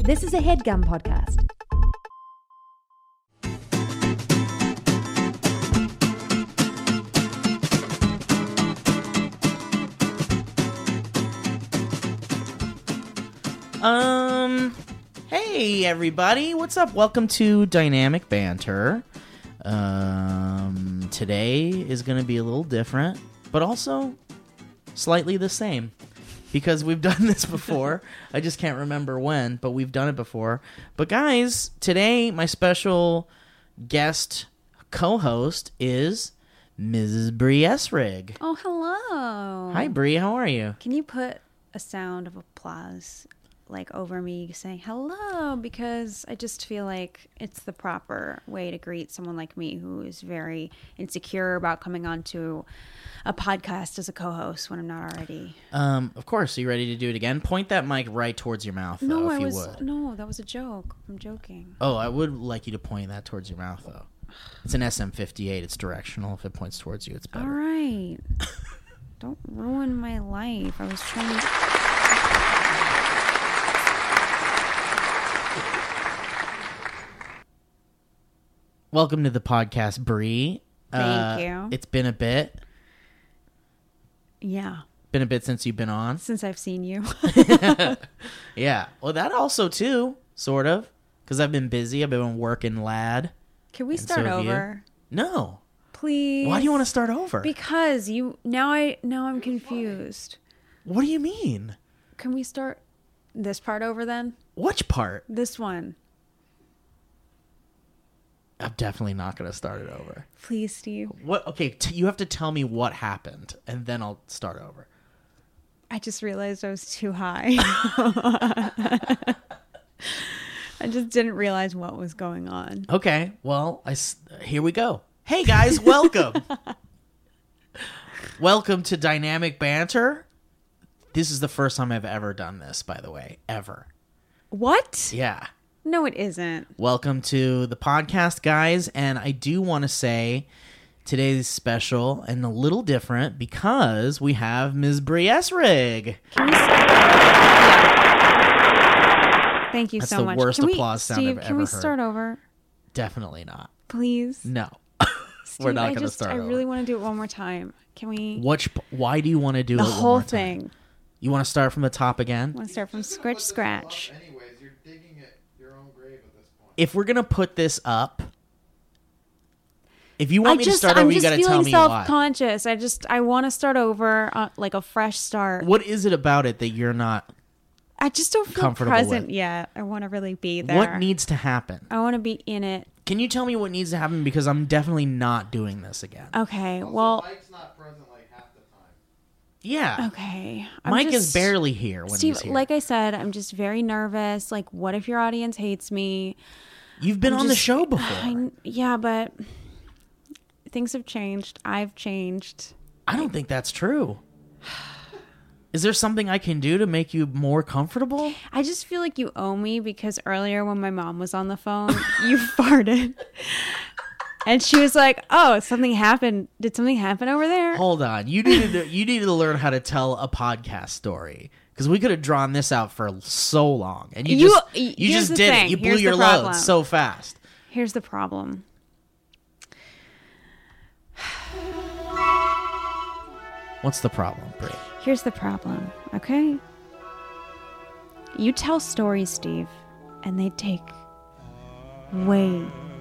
This is a HeadGum podcast. Hey everybody, what's up? Welcome to Dynamic Banter. Today is going to be a little different, but also slightly the same, because we've done this before. I just can't remember when, but we've done it before. But guys, today my special guest co-host is Mrs. Bree Esrig. Oh, hello. Hi Bree, how are you? Can you put a sound of applause like over me saying hello, because I just feel like it's the proper way to greet someone like me who is very insecure about coming onto a podcast as a co-host when I'm not already. Of course. Are you ready to do it again? Point that mic right towards your mouth, though, if you would. No, that was a joke. I'm joking. Oh, I would like you to point that towards your mouth, though. It's an SM58. It's directional. If it points towards you, it's better. All right. Don't ruin my life. I was trying to... Welcome to the podcast, Bree. Thank you. It's been a bit. Yeah. Been a bit since you've been on. Since I've seen you. Yeah. Well, that also, too, sort of. Because I've been busy. I've been working lad. Can we start over? No. Please. Why do you want to start over? Because now I'm confused. What do you mean? Can we start this part over then? Which part? This one. I'm definitely not going to start it over. Please, Steve. What? Okay, you have to tell me what happened, and then I'll start over. I just realized I was too high. I just didn't realize what was going on. Okay, well, here we go. Hey, guys, welcome. Welcome to Dynamic Banter. This is the first time I've ever done this, by the way. Ever. What? Yeah. No, it isn't. Welcome to the podcast, guys. And I do want to say today's special and a little different because we have Ms. Bree Esrig. Thank you That's so much. the worst applause sound I've ever heard. Can we start over? Definitely not. Please? No. Steve, We're not going to start over. I really want to do it one more time. Can we? Why do you want to do the it one whole more thing? Time? You want to start from the top again? I want to start from scratch. Anyways, you're digging at your own grave at this point. If we're going to put this up, if you want me to start over, you got to tell me why. I'm just feeling self-conscious. I want to start over, like a fresh start. What is it about it that you're not I just don't feel present yet. I want to really be there. What needs to happen? I want to be in it. Can you tell me what needs to happen? Because I'm definitely not doing this again. Okay, Also, well... Mike's not present like half the time. Yeah. Okay. Mike is barely here when Steve, he's here. like I said, I'm just very nervous. Like, what if your audience hates me? You've been on the show before. Yeah, but things have changed. I've changed. I don't think that's true. Is there something I can do to make you more comfortable? I just feel like you owe me because earlier when my mom was on the phone, you farted. And she was like, "Oh, something happened. Did something happen over there?" Hold on. You needed to learn how to tell a podcast story. Because we could have drawn this out for so long. And you just did it. You blew your load so fast. Here's the problem. What's the problem, Brie? Here's the problem, okay? You tell stories, Steve, and they take way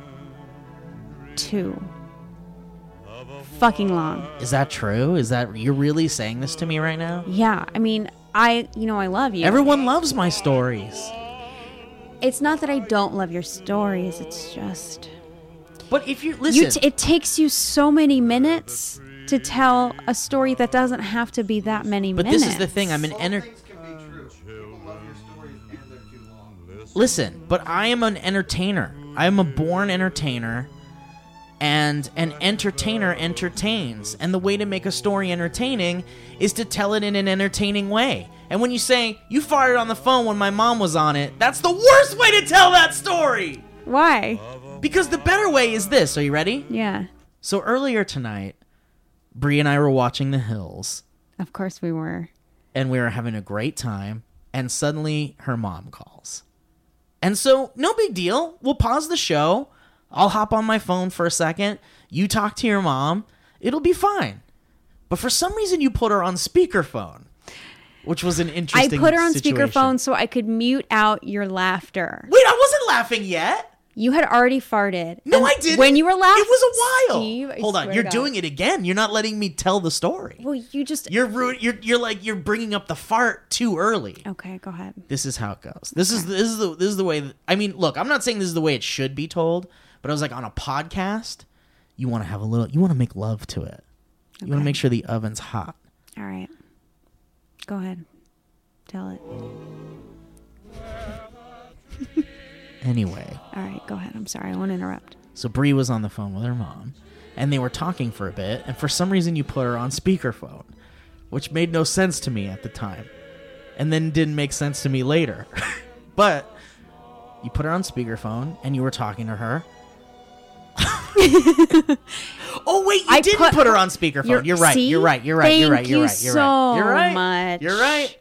too fucking long. Is that true? You're really saying this to me right now? Yeah, I mean, I love you. Everyone loves my stories. It's not that I don't love your stories, it's just... But if you listen... it takes you so many minutes to tell a story that doesn't have to be that many minutes. But this is the thing, I'm an Things can be true. People love your stories and they're too long. Listen, but I am an entertainer. I am a born entertainer, and an entertainer entertains. And the way to make a story entertaining is to tell it in an entertaining way. And when you say, you farted on the phone when my mom was on it, that's the worst way to tell that story! Why? Because the better way is this. Are you ready? Yeah. So earlier tonight, Bree and I were watching The Hills. Of course we were. And we were having a great time. And suddenly her mom calls. And so, no big deal. We'll pause the show. I'll hop on my phone for a second. You talk to your mom. It'll be fine. But for some reason, you put her on speakerphone, which was an interesting I put her on situation. speakerphone so I could mute out your laughter. Wait, I wasn't laughing yet. You had already farted. No, And I didn't. When you were laughing, it was a while. Steve, I Hold on, swear you're to God. doing it again. You're not letting me tell the story. Well, you just. You're bringing up the fart too early. Okay, go ahead. This is how it goes. This is the way. I mean, look, I'm not saying this is the way it should be told, but I was like, on a podcast, you want to have a little. You want to make love to it. You want to make sure the oven's hot. All right. Go ahead. Tell it. Anyway. All right, go ahead. I'm sorry. I won't interrupt. So Bree was on the phone with her mom, and they were talking for a bit, and for some reason you put her on speakerphone, which made no sense to me at the time, and then didn't make sense to me later. But you put her on speakerphone, and you were talking to her. Oh wait, you didn't put her on speakerphone. You're right. See? You're right. You're right. Thank You're right. You're you right. You're so right. You're right. much. You're right.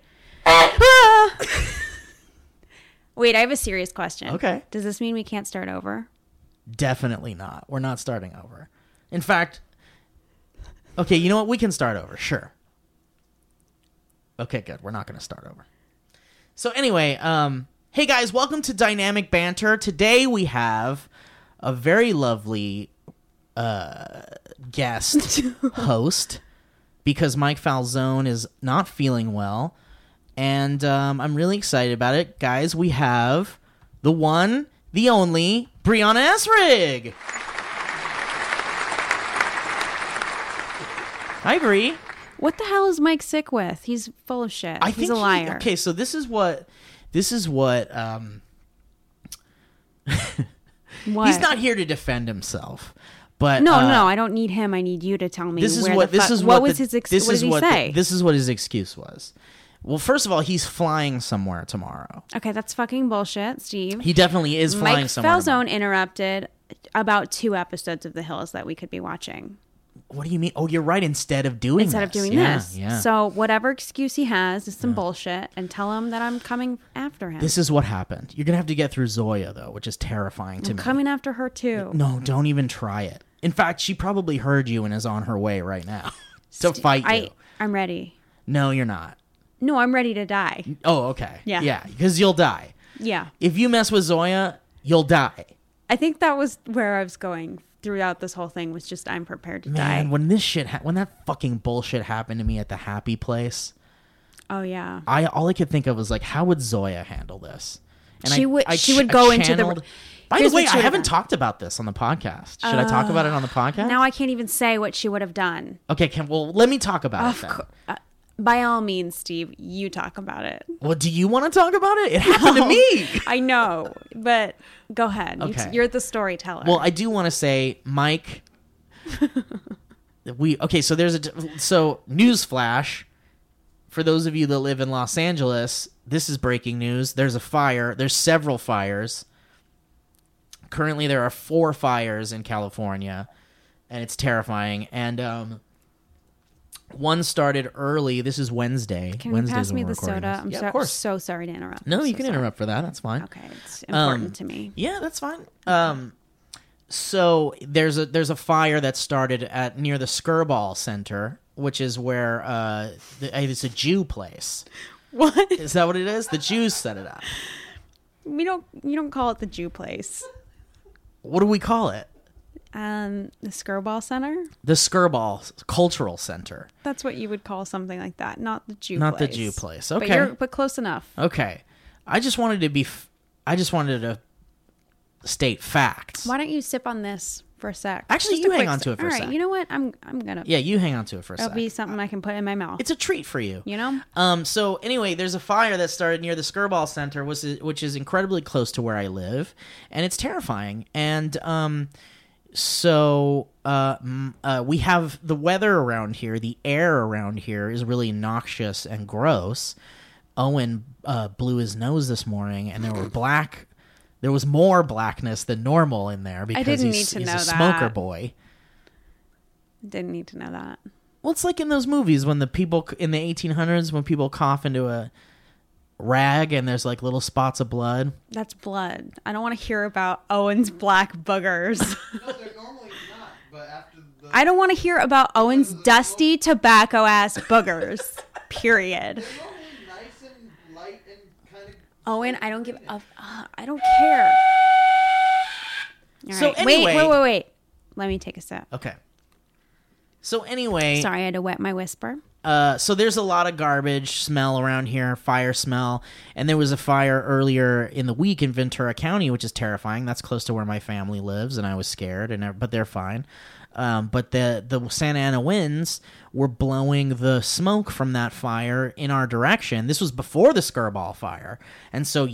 Wait, I have a serious question. Okay. Does this mean we can't start over? Definitely not. We're not starting over. In fact, okay, you know what? We can start over. Sure. Okay, good. We're not going to start over. So anyway, hey guys, welcome to Dynamic Banter. Today we have a very lovely guest host because Mike Falzone is not feeling well. And I'm really excited about it. Guys, we have the one, the only, Brianna Esrig. Hi, Bri. What the hell is Mike sick with? He's full of shit. He's a liar. Okay, so this is what What? he's not here to defend himself. But No, I don't need him. I need you to tell me. This is where what the this fuck- is what what was the- his this what is did he what say? this is what his excuse was. Well, first of all, he's flying somewhere tomorrow. Okay, that's fucking bullshit, Steve. He definitely is flying Mike somewhere. tomorrow. Falzone interrupted about 2 episodes of The Hills that we could be watching What do you mean? Oh, you're right. Instead of doing this. Yeah. So whatever excuse he has is some bullshit, and tell him that I'm coming after him. This is what happened. You're gonna have to get through Zoya though, which is terrifying to I'm me. coming after her too. No, don't even try it. In fact, she probably heard you and is on her way right now to fight you. I'm ready. No, you're not. No, I'm ready to die. Oh, okay. Yeah. Yeah, because you'll die. Yeah. If you mess with Zoya, you'll die. I think that was where I was going throughout this whole thing, was just I'm prepared to Man, die. when this shit, when that fucking bullshit happened to me at the Happy Place, Oh yeah. all I could think of was like, how would Zoya handle this? And She would go into the- channeled- By the Here's way, what she I would've haven't done. talked about this on the podcast. Should I talk about it on the podcast? Now I can't even say what she would have done. Okay, well, let me talk about it then. By all means, Steve, you talk about it. Well, do you want to talk about it? It happened to me. I know, but go ahead. Okay. You're the storyteller. Well, I do want to say, Mike. So newsflash for those of you that live in Los Angeles. This is breaking news. There's a fire. There's several fires. Currently, there are 4 fires in California, and it's terrifying. And one started early. This is Wednesday. Can Wednesday's you pass when me we're the recording soda? this. I'm Yeah, of course. so sorry to interrupt. No, I'm you so can sorry. interrupt for that. That's fine. Okay, it's important to me. Yeah, that's fine. So there's a fire that started near the Skirball Center, which is where it's a Jew place. What? Is that what it is? The Jews set it up. You don't call it the Jew place. What do we call it? The Skirball Center. The Skirball Cultural Center. That's what you would call something like that, not the Jew. Not place. the Jew place. But Okay. but close enough. Okay. I just wanted to state facts. Why don't you sip on this for a sec? Actually, Just you a hang quick on to it for a All right, sec. you know what? I'm gonna. Yeah, you hang on to it for a It'll sec. be something I can put in my mouth. It's a treat for you. You know. So anyway, there's a fire that started near the Skirball Center, which is incredibly close to where I live, and it's terrifying. And we have the weather around here. The air around here is really noxious and gross. Owen blew his nose this morning, and there was more blackness than normal in there because didn't he's need to a know smoker that. boy. Didn't need to know that. Well, it's like in those movies when the people in the 1800s when people cough into rag and there's like little spots of blood. That's blood. I don't want to hear about Owen's black boogers. No, they're normally not. But after the I don't want to hear about Owen's dusty tobacco ass boogers. Period. they're normally nice and light and kind of. Owen, I don't give a. I don't care. All So right. anyway- Wait. Let me take a sip. Okay. So anyway, Sorry, I had to wet my whisper. so there's a lot of garbage smell around here, fire smell, and there was a fire earlier in the week in Ventura County, which is terrifying. That's close to where my family lives, and I was scared, but they're fine. But the Santa Ana winds were blowing the smoke from that fire in our direction. This was before the Skirball fire, and so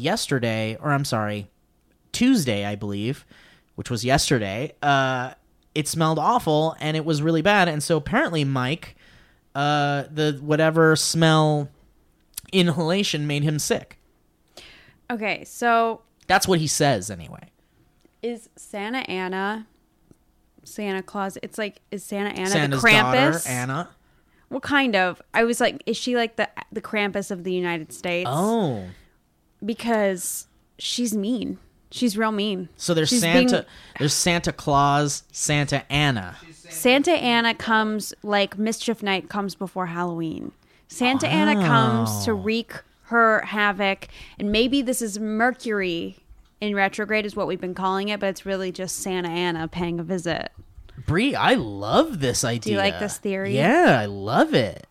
Tuesday, I believe, which was yesterday, it smelled awful and it was really bad. And so apparently, Mike, the whatever smell inhalation made him sick. Okay, so That's what he says anyway. is Santa Ana Santa Claus? It's like, is Santa Ana Santa's the Krampus? daughter, Anna. Well, kind of. I was like, is she like the Krampus of the United States? Oh. Because she's mean. She's real mean. So there's She's there's Santa Claus, Santa Anna. Santa Ana comes like Mischief Night comes before Halloween. Santa Ana comes to wreak her havoc, and maybe this is Mercury in retrograde is what we've been calling it, but it's really just Santa Ana paying a visit. Bree, I love this idea. Do you like this theory? Yeah, I love it.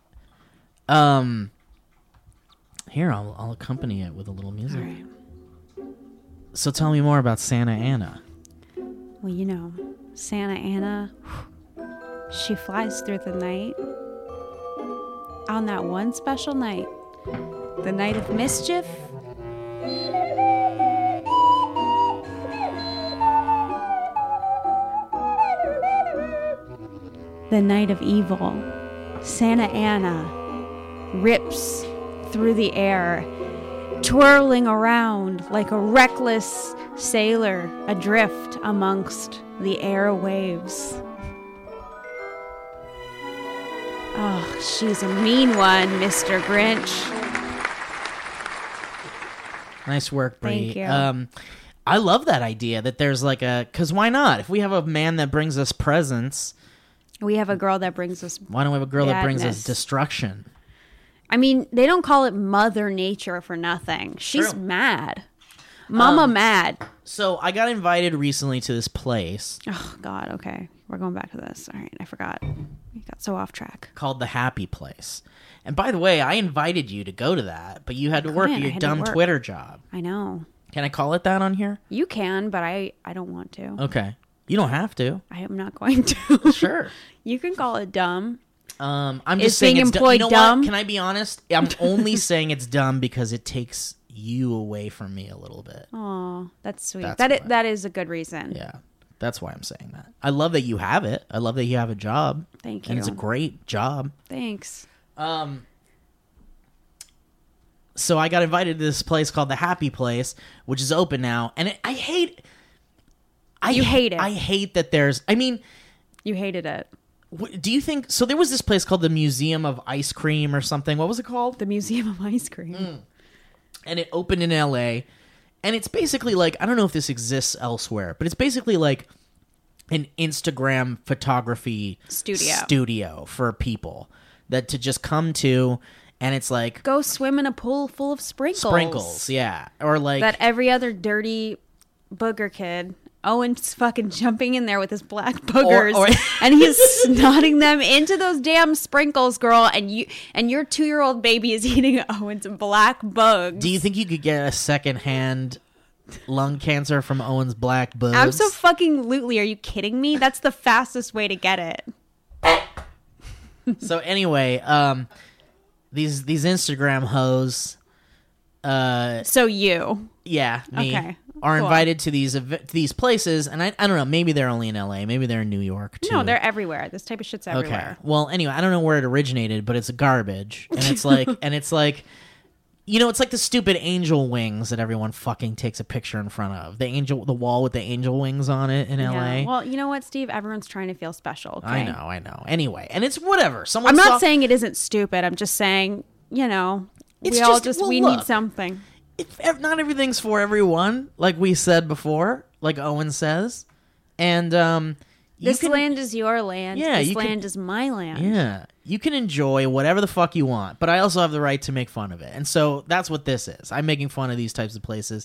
Here, I'll accompany it with a little music. All right. So tell me more about Santa Ana. Well, you know, Santa Ana, she flies through the night on that one special night, the night of mischief. The night of evil. Santa Ana rips through the air, twirling around like a reckless sailor adrift amongst the airwaves. Oh, she's a mean one, Mr. Grinch. Nice work, Bree. Thank you. I love that idea that there's like because why not? If we have a man that brings us presents, We have a girl that brings us. why don't we have a girl that brings us Badness. destruction? I mean, they don't call it Mother Nature for nothing. She's True. mad. Mama mad. So I got invited recently to this place Oh, God. Okay. We're going back to this. All right. I forgot. We got so off track. called the Happy Place. And by the way, I invited you to go to that, but you had to work in, I your had to dumb work. Twitter job. I know. Can I call it that on here? You can, but I don't want to. Okay. You don't have to. I am not going to. Sure. You can call it dumb. I'm Is just saying being it's employed you know dumb? What? Can I be honest? I'm only saying it's dumb because it takes you away from me a little bit. Oh, that's sweet. That's That why. that is a good reason. Yeah. That's why I'm saying that. I love that you have it. I love that you have a job. Thank And it's a you. great job. Thanks. So I got invited to this place called the Happy Place, which is open now, and I hate. You hate it. I hate that there's. I mean, You hated it. do you think so? There was this place called the Museum of Ice Cream or something. What was it called? The Museum of Ice Cream. And it opened in L.A. And it's basically like, I don't know if this exists elsewhere, but it's basically like an Instagram photography studio for people that to just come to, and it's like Go swim in a pool full of sprinkles. yeah, or like That every other dirty booger kid. Owen's fucking jumping in there with his black boogers, or- and he's snotting them into those damn sprinkles, girl. And your 2-year-old baby is eating Owen's black bugs. Do you think you could get a secondhand lung cancer from Owen's black bugs? I'm so fucking lootly. Are you kidding me? That's the fastest way to get it. So anyway, these Instagram hoes, So you. yeah, me, Okay, are cool. invited to these places, and I don't know, maybe they're only in LA, maybe they're in New York too. No, they're everywhere. This type of shit's okay. everywhere. Well, anyway, I don't know where it originated, but it's garbage, and it's like, you know, it's like the stupid angel wings that everyone fucking takes a picture in front of. The wall with the angel wings on it in LA. Yeah. Well, you know what, Steve? Everyone's trying to feel special. Okay? I know. Anyway, and it's whatever. I'm not saying it isn't stupid. I'm just saying, you know, It's we all just- just well, we look. need something. Not everything's for everyone, like we said before, like Owen says. And This land is your land. Yeah, this you can- land is my land. yeah, you can enjoy whatever the fuck you want, but I also have the right to make fun of it. And so that's what this is. I'm making fun of these types of places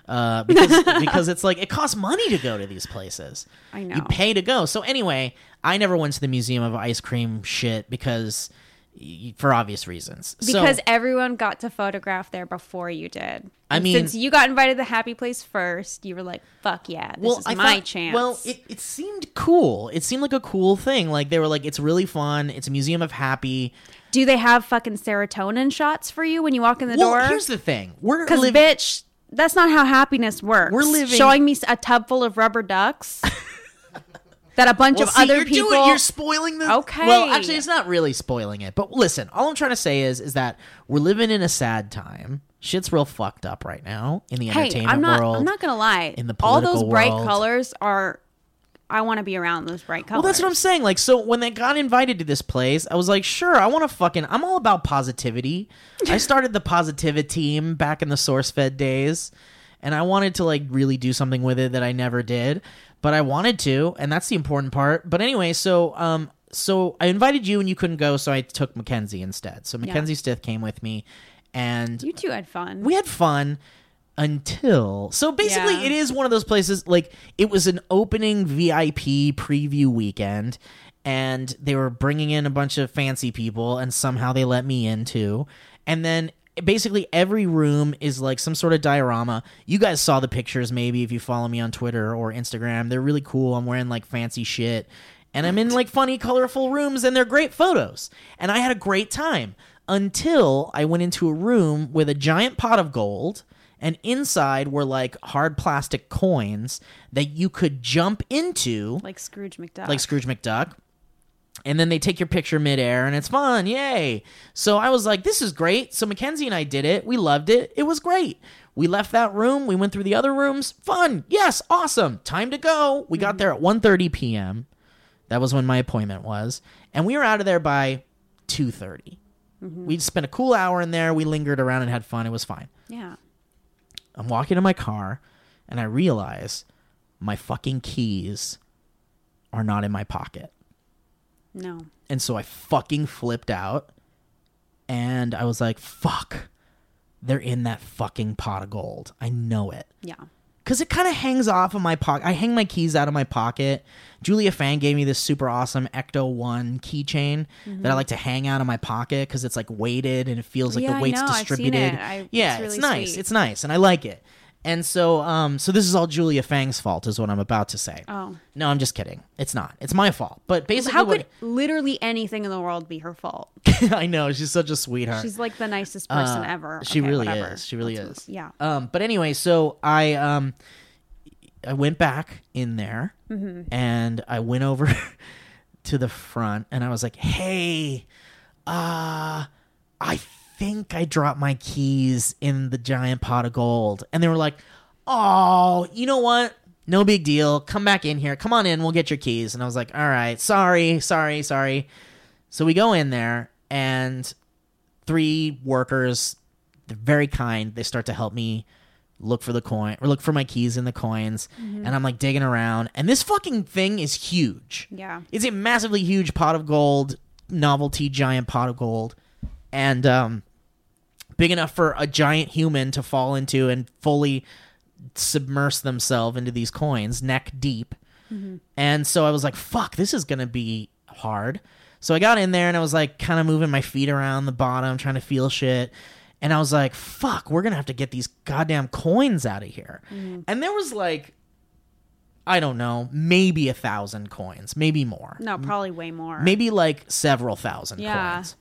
because it's like it costs money to go to these places. I know. You pay to go. So anyway, I never went to the Museum of Ice Cream shit because for obvious reasons. Because So, everyone got to photograph there before you did. I And mean- since you got invited to the happy place first, you were like, fuck yeah, this is I my thought- chance. Well, it seemed cool. It seemed like a cool thing. Like they were like, it's really fun. It's a museum of happy. Do they have fucking serotonin shots for you when you walk in the Well, door? here's the thing. We're Because, living. bitch, that's not how happiness works. We're living- Showing me a tub full of rubber ducks that a bunch Well, of see, other you're people... you're spoiling the. Okay. Well, actually, it's not really spoiling it. But listen, all I'm trying to say is that we're living in a sad time. Shit's real fucked up right now in the Hey, entertainment I'm not. world. I'm not gonna lie. in the all those political bright world. colors are. I want to be around those bright colors. Well, that's what I'm saying. Like, so when they got invited to this place, I was like, sure, I want to fucking. I'm all about positivity. I started the Positivity team back in the SourceFed days, and I wanted to like really do something with it that I never did, but I wanted to, and that's the important part. But anyway, so I invited you and you couldn't go, so I took Mackenzie instead. So Mackenzie Stith came with me, and You two had fun. we had fun until so basically Yeah. it is one of those places like it was an opening VIP preview weekend and they were bringing in a bunch of fancy people and somehow they let me in too, and then basically every room is like some sort of diorama. You guys saw the pictures maybe if you follow me on Twitter or Instagram. They're really cool. I'm wearing like fancy shit and I'm in like funny colorful rooms and they're great photos and I had a great time until I went into a room with a giant pot of gold, and inside were like hard plastic coins that you could jump into like Scrooge McDuck. like Scrooge McDuck. And then they take your picture midair and it's fun. Yay. So I was like, this is great. So Mackenzie and I did it. We loved it. It was great. We left that room. We went through the other rooms. Fun. Yes. Awesome. Time to go. We got there at 1:30 p.m. That was when my appointment was. And we were out of there by 2:30. We spent a cool hour in there. We lingered around and had fun. It was fine. Yeah. I'm walking in my car and I realize my fucking keys are not in my pocket. No. And so I fucking flipped out and I was like, fuck, they're in that fucking pot of gold. I know it. Yeah. Because it kind of hangs off of my pocket. I hang my keys out of my pocket. Julia Fang gave me this super awesome Ecto 1 keychain that I like to hang out of my pocket because it's like weighted and it feels like Yeah, the I weight's know. I've seen distributed. it. Yeah, it's it's really nice. sweet. It's nice and I like it. And so so this is all Julia Fang's fault is what I'm about to say. Oh. No, I'm just kidding. It's not. It's my fault. But basically How what could literally anything in the world be her fault? I know, she's such a sweetheart. She's like the nicest person ever. She Okay, really whatever. is. She really Let's is. move. Yeah. But anyway, so I went back in there and I went over to the front and I was like, "Hey, I think I dropped my keys in the giant pot of gold." And they were like, "Oh, you know what? No big deal. Come back in here. Come on in. We'll get your keys." And I was like, "All right. Sorry. So we go in there and 3 workers, they're very kind. They start to help me look for the coin or look for my keys in the coins. And I'm like digging around and this fucking thing is huge. Yeah. It's a massively huge pot of gold, novelty giant pot of gold. And big enough for a giant human to fall into and fully submerge themselves into these coins neck deep. And so I was like, fuck, this is going to be hard. So I got in there and I was like kind of moving my feet around the bottom, trying to feel shit. And I was like, fuck, we're going to have to get these goddamn coins out of here. And there was like, I don't know, maybe 1,000 coins, maybe more. No, probably way more. Maybe like several thousand Yeah. coins.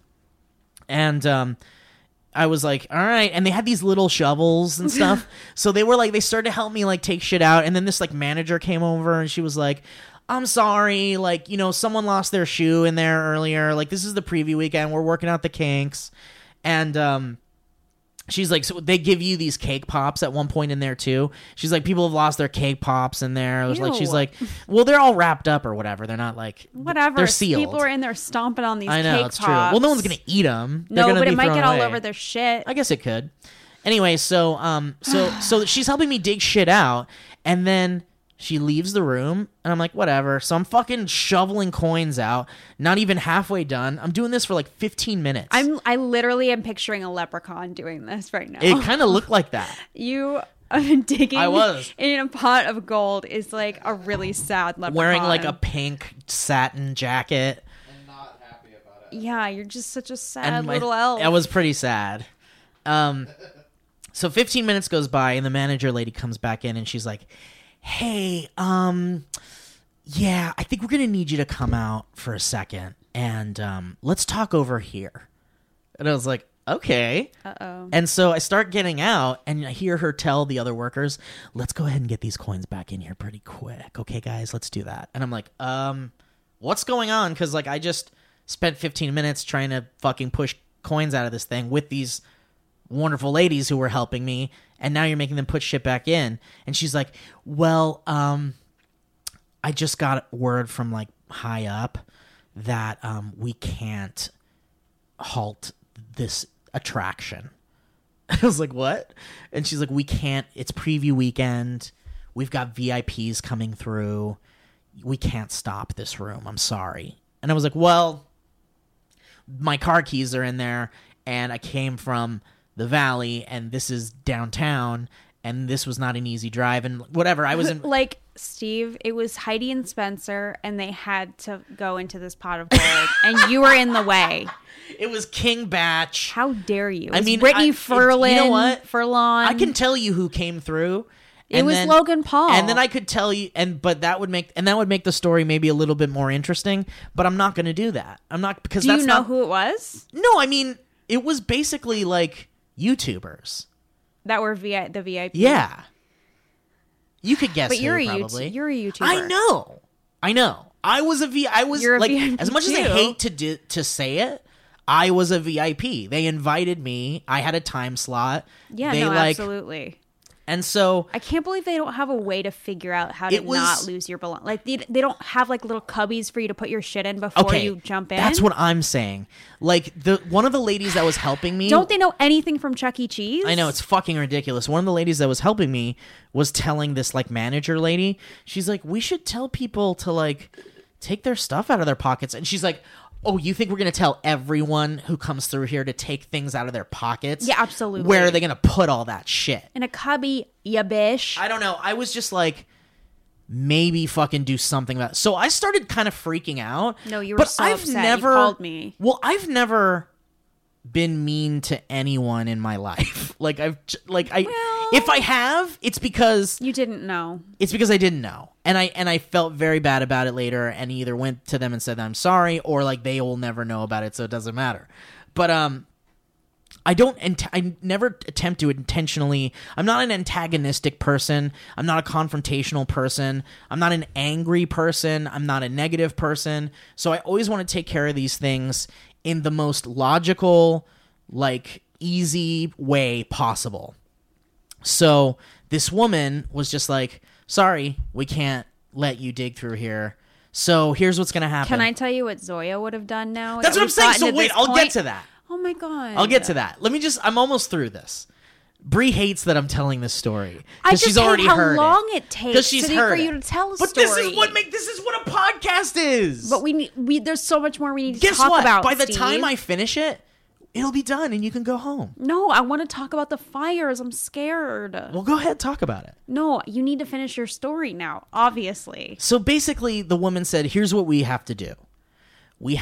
And I was like, all right. And they had these little shovels and stuff. So they were like, they started to help me like take shit out. And then this like manager came over and she was like, "I'm sorry. Like, you know, someone lost their shoe in there earlier. Like, this is the preview weekend. We're working out the kinks." And she's like, so they give you these cake pops at one point in there too. She's like, people have lost their cake pops in there. There's like, she's Ew. like, well, they're all wrapped up or whatever. They're not like Whatever. They're sealed. People are in there stomping on these I know cake it's pops. true. Well, no one's gonna eat them. No, but it might get all over their shit. I guess it could. Anyway, so she's helping me dig shit out, and then she leaves the room, and I'm like, whatever. So I'm fucking shoveling coins out, not even halfway done. I'm doing this for like 15 minutes. I literally am picturing a leprechaun doing this right now. It kind of looked like that. You digging I was. in a pot of gold is like a really sad leprechaun. Wearing like a pink satin jacket. And not happy about it. Yeah, you're just such a sad And little elf. I was pretty sad. So 15 minutes goes by, and the manager lady comes back in, and she's like, hey, yeah, I think we're going to need you to come out for a second, and let's talk over here. And I was like, okay. Uh-oh. And so I start getting out, and I hear her tell the other workers, let's go ahead and get these coins back in here pretty quick. Okay, guys, let's do that. And I'm like, what's going on? Because, like, I just spent 15 minutes trying to fucking push coins out of this thing with these wonderful ladies who were helping me, and now you're making them put shit back in. And she's like, well, I just got word from, like, high up that we can't halt this attraction. I was like, what? And she's like, we can't, it's preview weekend, we've got VIPs coming through, we can't stop this room, I'm sorry. And I was like, well, my car keys are in there, and I came from the valley, and this is downtown, and this was not an easy drive, and whatever. I was in Like, Steve, it was Heidi and Spencer, and they had to go into this pot of gold, and you were in the way. it was King Batch. How dare you? It I was mean, Brittany Furlan, you know what? Furlan. I can tell you who came through. It was Logan Paul. And then I could tell you, but that would make the story maybe a little bit more interesting. But I'm not going to do that. I'm not, because Do that's you know not who it was? No, I mean, it was basically like YouTubers. That were the VIP. Yeah, you could guess. But who, you're a probably. you're a YouTuber. I know. I was You're a like, VIP as much as I too. hate to say it, I was a VIP. They invited me. I had a time slot. Yeah, they no, like, absolutely. and so I can't believe they don't have a way to figure out how to It was- not lose your belongings. Like they don't have like little cubbies for you to put your shit in before you jump in. That's what I'm saying. Like one of the ladies that was helping me. Don't they know anything from Chuck E. Cheese? I know, it's fucking ridiculous. One of the ladies that was helping me was telling this like manager lady, she's like, we should tell people to like take their stuff out of their pockets. And she's like, oh, you think we're going to tell everyone who comes through here to take things out of their pockets? Yeah, absolutely. Where are they going to put all that shit? In a cubby, ya bish. I don't know. I was just like, maybe fucking do something about it. So I started kind of freaking out. No, you were but so I've upset. never You called me. Well, I've never been mean to anyone in my life. If I have, it's because You didn't know. I didn't know. And I felt very bad about it later, and either went to them and said I'm sorry, or like they will never know about it, so it doesn't matter. But I never attempt to intentionally. I'm not an antagonistic person. I'm not a confrontational person. I'm not an angry person. I'm not a negative person. So I always want to take care of these things in the most logical, like easy way possible. So this woman was just like, sorry, we can't let you dig through here. So here's what's going to happen. Can I tell you what Zoya would have done now? That's that what I'm we've saying. gotten So to wait, this I'll get point? to that. Oh my god. I'll get to that. I'm almost through this. Bree hates that I'm telling this story. I 'cause just she's already hate how heard long it. it takes she's for heard you it. to tell a But story. this is what a podcast is. But there's so much more we need to Guess talk what? about. By the Steve. time I finish it, it'll be done and you can go home. No, I want to talk about the fires. I'm scared. Well, go ahead, talk about it. No, you need to finish your story now, obviously. So basically, the woman said, here's what we have to do. We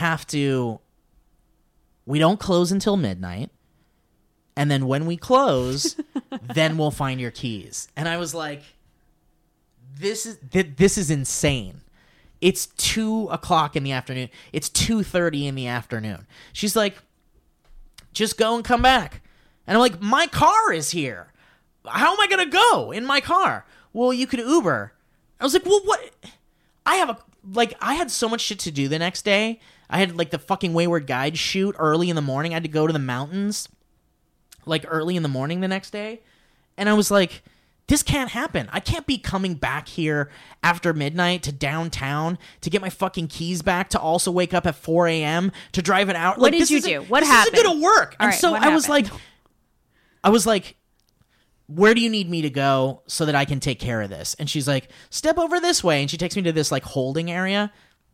don't close until midnight. And then when we close, then we'll find your keys. And I was like, this is insane. It's 2:00 in the afternoon. It's 2:30 in the afternoon. She's like, just go and come back. And I'm like, my car is here. How am I going to go in my car? Well, you could Uber. I was like, well, what? I had so much shit to do the next day. I had like the fucking Wayward Guide shoot early in the morning. I had to go to the mountains. like early in the morning the next day. And I was like, this can't happen. I can't be coming back here after midnight to downtown to get my fucking keys back, to also wake up at 4 a.m. to drive an hour. What did you do? What happened? This isn't going to work. All And right, so what I was happened? like, where do you need me to go so that I can take care of this? And she's like, step over this way. And she takes me to this like holding area.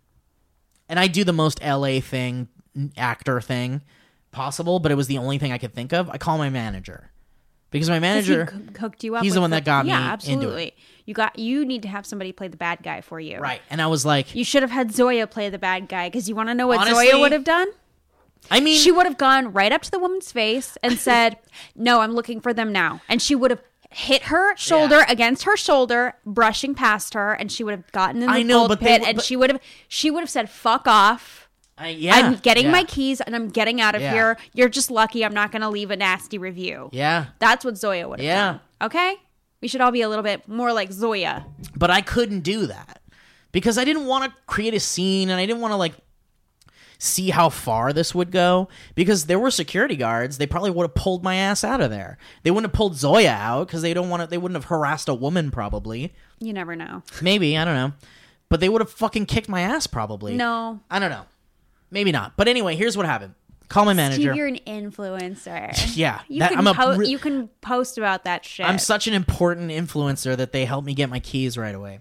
And I do the most LA thing, actor thing possible, but it was the only thing I could think of. I call my manager. Because my manager, he hooked you up. he's the one that got me Yeah, into absolutely. it. You need to have somebody play the bad guy for you. Right. And I was like, You should have had Zoya play the bad guy, because you want to know what Honestly, Zoya would have done? I mean, She would have gone right up to the woman's face and said, "No, I'm looking for them now." And she would have hit her shoulder against her shoulder, brushing past her, and she would have gotten in the gold pit, and she would have said, "Fuck off." I'm getting my keys and I'm getting out of here. You're just lucky I'm not going to leave a nasty review. Yeah. That's what Zoya would have done. Okay? We should all be a little bit more like Zoya. But I couldn't do that because I didn't want to create a scene, and I didn't want to like see how far this would go, because there were security guards. They probably would have pulled my ass out of there. They wouldn't have pulled Zoya out because they wouldn't have harassed a woman probably. You never know. Maybe, I don't know. But they would have fucking kicked my ass probably. No. I don't know. Maybe not. But anyway, here's what happened. Call my manager. Steve, you're an influencer. Yeah. You can post about that shit. I'm such an important influencer that they helped me get my keys right away.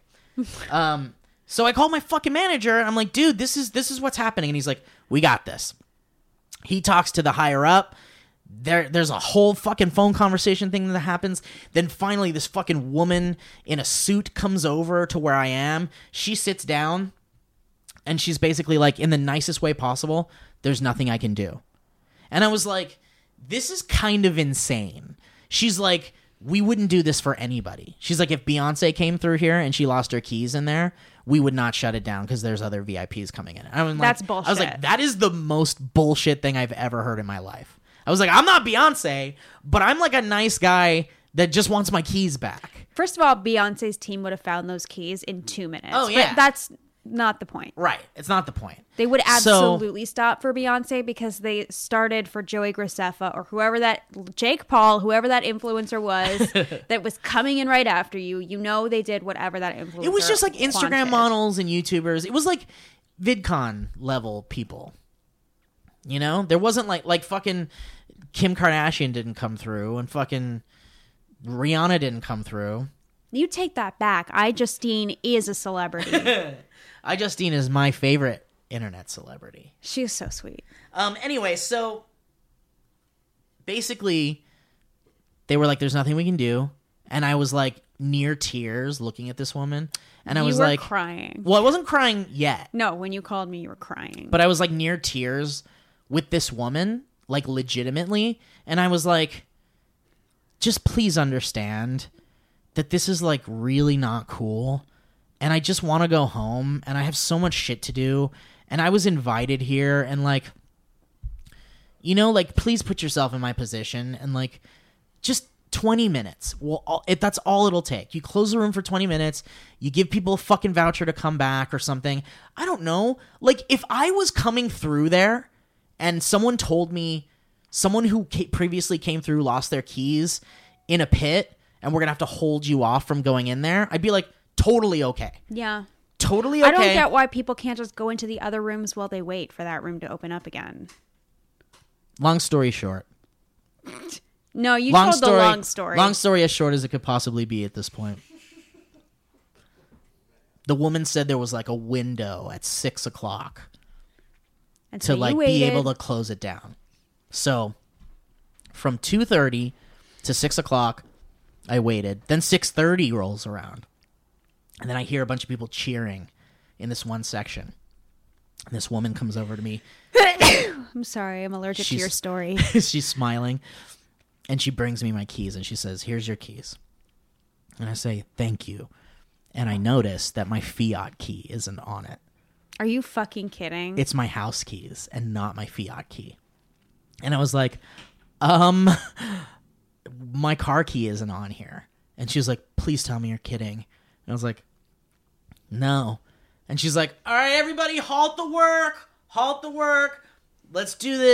So I called my fucking manager, and I'm like, dude, this is what's happening. And he's like, we got this. He talks to the higher up. There's a whole fucking phone conversation thing that happens. Then finally this fucking woman in a suit comes over to where I am. She sits down, and she's basically like, in the nicest way possible, there's nothing I can do. And I was like, this is kind of insane. She's like, we wouldn't do this for anybody. She's like, if Beyonce came through here and she lost her keys in there, we would not shut it down because there's other VIPs coming in. I was like, That's bullshit. I was like, that is the most bullshit thing I've ever heard in my life. I was like, I'm not Beyonce, but I'm like a nice guy that just wants my keys back. First of all, Beyonce's team would have found those keys in 2 minutes. Oh, yeah. But that's not the point. Right. It's not the point. They would absolutely stop for Beyonce because they started for Joey Graceffa or whoever Jake Paul, whoever that influencer was that was coming in right after you. You know they did whatever that influencer It was just like Instagram wanted. models and YouTubers. It was like VidCon level people. You know? There wasn't like fucking Kim Kardashian didn't come through and fucking Rihanna didn't come through. You take that back. iJustine is a celebrity. iJustine is my favorite internet celebrity. She's so sweet. Anyway, so basically they were like, there's nothing we can do. And I was like near tears looking at this woman. And I was like crying. Well, I wasn't crying yet. No, when you called me, you were crying. But I was like near tears with this woman, like legitimately. And I was like, just please understand that this is like really not cool. And I just want to go home, and I have so much shit to do. And I was invited here, and like, you know, like, please put yourself in my position, and like, just 20 minutes. Well, that's all it'll take. You close the room for 20 minutes. You give people a fucking voucher to come back or something. I don't know. Like, if I was coming through there and someone told me someone who previously came through lost their keys in a pit and we're going to have to hold you off from going in there, I'd be like, totally okay. Yeah. Totally okay. I don't get why people can't just go into the other rooms while they wait for that room to open up again. Long story short. No, you told the long story. Long story as short as it could possibly be at this point. The woman said there was like a window at 6 o'clock And so to like be able to close it down. So from 2:30 to 6 o'clock, I waited. Then 6:30 rolls around. And then I hear a bunch of people cheering in this one section. And this woman comes over to me. I'm sorry, I'm allergic to your story. She's smiling. And she brings me my keys and she says, here's your keys. And I say, thank you. And I notice that my Fiat key isn't on it. Are you fucking kidding? It's my house keys and not my Fiat key. And I was like, my car key isn't on here. And she was like, please tell me you're kidding. And I was like, no. And she's like, all right, everybody, halt the work. Halt the work. Let's do this.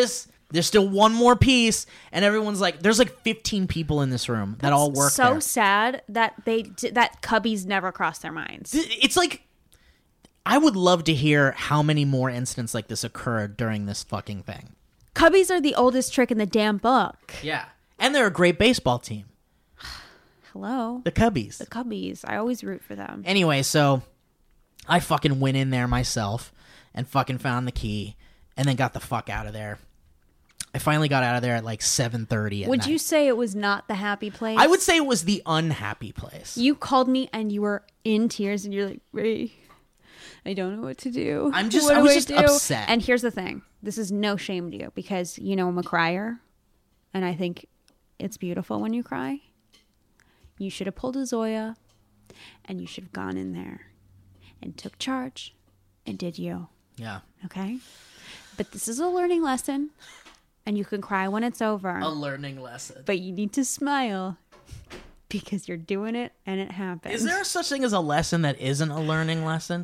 There's still one more piece, and everyone's like, there's like 15 people in this room that all work so there. sad that that Cubbies never crossed their minds. It's like, I would love to hear how many more incidents like this occurred during this fucking thing. Cubbies are the oldest trick in the damn book. Yeah. And they're a great baseball team. Hello. The Cubbies. The Cubbies. I always root for them. Anyway, so I fucking went in there myself and fucking found the key and then got the fuck out of there. I finally got out of there at like 7:30 at Would night. you say it was not the happy place? I would say it was the unhappy place. You called me and you were in tears and you're like, Ray, I don't know what to do. I was What do just do? upset. And here's the thing. This is no shame to you because you know I'm a crier. And I think it's beautiful when you cry. You should have pulled a Zoya and you should have gone in there and took charge and did you. Yeah. Okay? But this is a learning lesson and you can cry when it's over. A learning lesson. But you need to smile because you're doing it and it happens. Is there such thing as a lesson that isn't a learning lesson?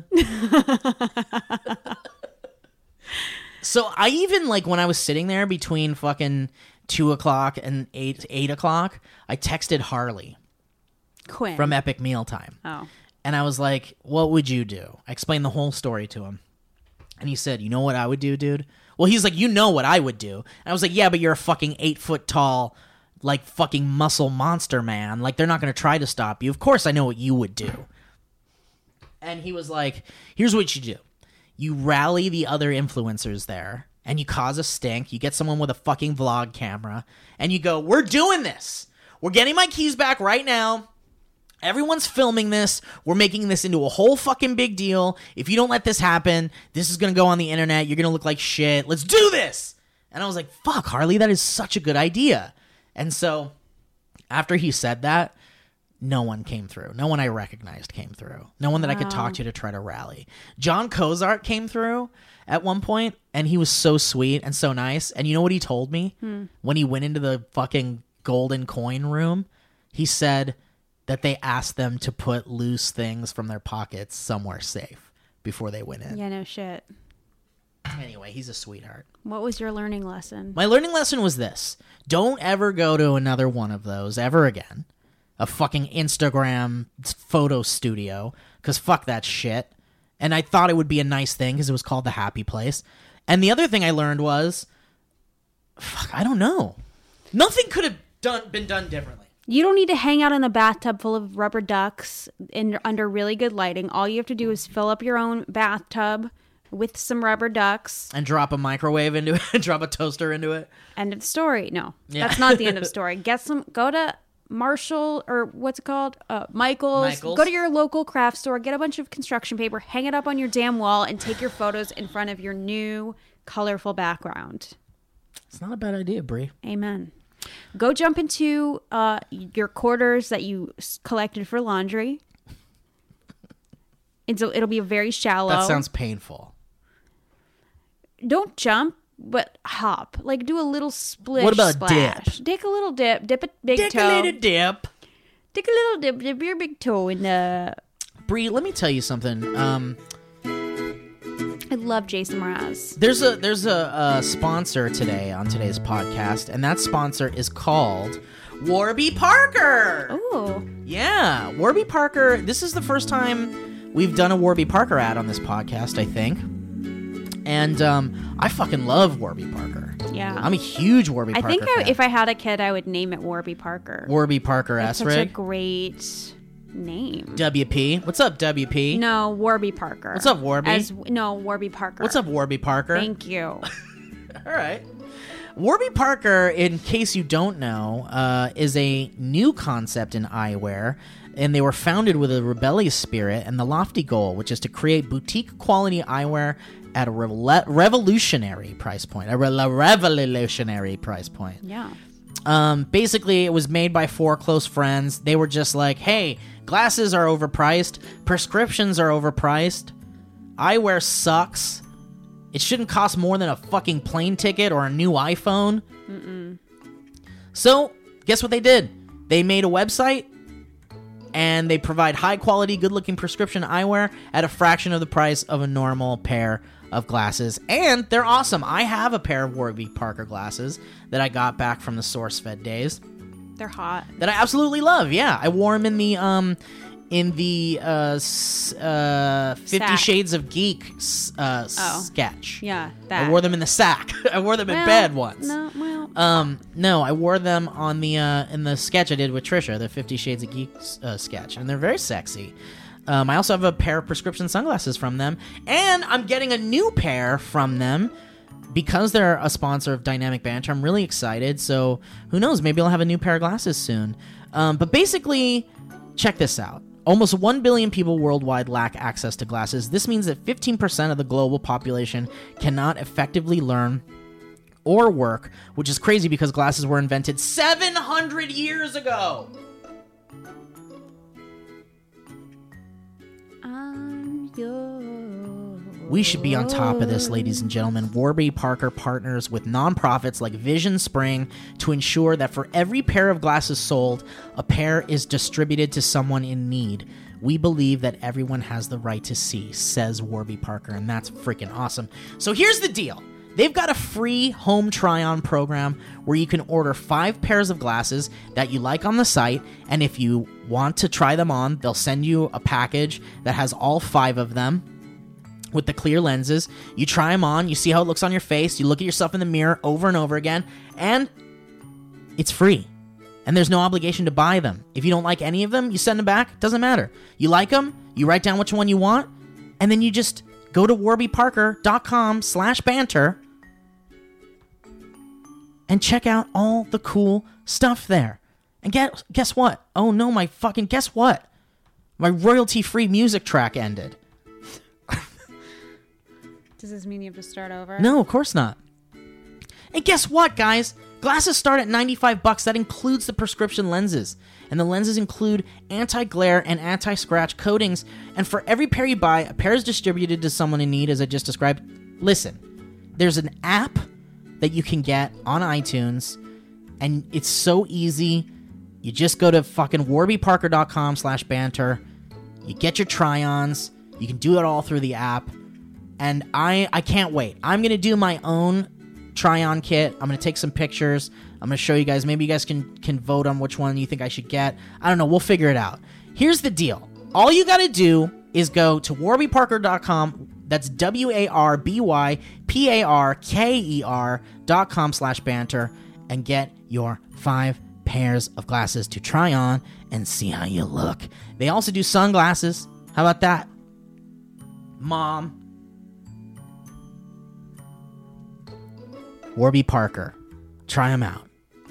So I even, like, when I was sitting there between fucking 2 o'clock and 8 o'clock, I texted Harley Quinn from Epic Mealtime. Oh. And I was like, what would you do? I explained the whole story to him. And he said, you know what I would do, dude? Well, he's like, you know what I would do. And I was like, yeah, but you're a fucking 8 foot tall, like, fucking muscle monster, man. Like, they're not going to try to stop you. Of course I know what you would do. And he was like, here's what you do. You rally the other influencers there, and you cause a stink. You get someone with a fucking vlog camera, and you go, we're doing this. We're getting my keys back right now. Everyone's filming this. We're making this into a whole fucking big deal. If you don't let this happen, this is going to go on the internet. You're going to look like shit. Let's do this. And I was like, fuck, Harley, that is such a good idea. And so after he said that, no one came through. No one I recognized came through. No one that I could talk to try to rally. John Cozart came through at one point, and he was so sweet and so nice. And you know what he told me? When he went into the fucking golden coin room, he said that they asked them to put loose things from their pockets somewhere safe before they went in. Yeah, no shit. Anyway, he's a sweetheart. What was your learning lesson? My learning lesson was this. Don't ever go to another one of those ever again. A fucking Instagram photo studio, because fuck that shit. And I thought it would be a nice thing because it was called The Happy Place. And the other thing I learned was, fuck, I don't know. Nothing could have been done differently. You don't need to hang out in a bathtub full of rubber ducks under really good lighting. All you have to do is fill up your own bathtub with some rubber ducks. And drop a microwave into it, drop a toaster into it. End of story. No, Yeah. that's not the end of story. Go to Marshall, or what's it called? Michael's. Go to your local craft store, get a bunch of construction paper, hang it up on your damn wall, and take your photos in front of your new colorful background. It's not a bad idea, Brie. Amen. Go jump into your quarters that you collected for laundry. It'll be very shallow. That sounds painful. Don't jump, but hop. Like, do a little splish. What about splash. Take a little dip. Dip a big Dick toe. a little dip. Take a little dip. Dip your big toe in the... Brie, let me tell you something. I love Jason Mraz. There's a sponsor today on today's podcast, and that sponsor is called Warby Parker. Oh. Yeah, Warby Parker. This is the first time we've done a Warby Parker ad on this podcast, I think. And I fucking love Warby Parker. Yeah. I'm a huge Warby Parker I think fan. if I had a kid, I would name it Warby Parker. Warby Parker That's such a S-Rig. great name. WP. What's up, WP? No, Warby Parker. What's up, Warby? Warby Parker. What's up, Warby Parker? Thank you. All right. Warby Parker, in case you don't know, is a new concept in eyewear, and they were founded with a rebellious spirit and the lofty goal, which is to create boutique quality eyewear at a revolutionary price point. A revolutionary price point. Yeah. Basically, it was made by four close friends. They were just like, hey, glasses are overpriced. Prescriptions are overpriced. Eyewear sucks. It shouldn't cost more than a fucking plane ticket or a new iPhone. So, guess what they did? They made a website, and they provide high-quality, good-looking prescription eyewear at a fraction of the price of a normal pair of glasses, and they're awesome. I have a pair of Warby Parker glasses that I got back from the SourceFed days They're hot. that I absolutely love. Yeah, I wore them in the 50 Sack. Shades of Geek sketch. Yeah, that. I wore them in the sack. I wore them in Well, bed once. No, I wore them on the in the sketch I did with Trisha, the 50 Shades of Geek sketch, and they're very sexy. I also have a pair of prescription sunglasses from them, and I'm getting a new pair from them because they're a sponsor of Dynamic Banter. I'm really excited, so who knows, maybe I'll have a new pair of glasses soon. But basically, check this out. Almost 1 billion people worldwide lack access to glasses. This means that 15% of the global population cannot effectively learn or work, which is crazy because glasses were invented 700 years ago. We should be on top of this, ladies and gentlemen. Warby Parker partners with nonprofits like Vision Spring to ensure that for every pair of glasses sold, a pair is distributed to someone in need. We believe that everyone has the right to see, says Warby Parker, and that's freaking awesome. So here's the deal. They've got a free home try-on program where you can order 5 pairs of glasses that you like on the site, and if you want to try them on, they'll send you a package that has all 5 of them with the clear lenses. You try them on, you see how it looks on your face, you look at yourself in the mirror over and over again, and it's free. And there's no obligation to buy them. If you don't like any of them, you send them back. Doesn't matter. You like them, you write down which one you want, and then you just go to warbyparker.com/banter and check out all the cool stuff there. And guess what? Oh no, guess what? My royalty-free music track ended. Does this mean you have to start over? No, of course not. And guess what, guys? Glasses start at $95. That includes the prescription lenses. And the lenses include anti-glare and anti-scratch coatings. And for every pair you buy, a pair is distributed to someone in need, as I just described. Listen, there's an app that you can get on iTunes, and it's so easy. You just go to fucking warbyparker.com/banter. You get your try-ons. You can do it all through the app. And I can't wait. I'm going to do my own try-on kit. I'm going to take some pictures. I'm going to show you guys. Maybe you guys can vote on which one you think I should get. I don't know. We'll figure it out. Here's the deal. All you got to do is go to warbyparker.com. That's warbyparker.com/banter and get your 5 pairs of glasses to try on and see how you look. They also do sunglasses. How about that, Mom? Warby Parker. Try them out.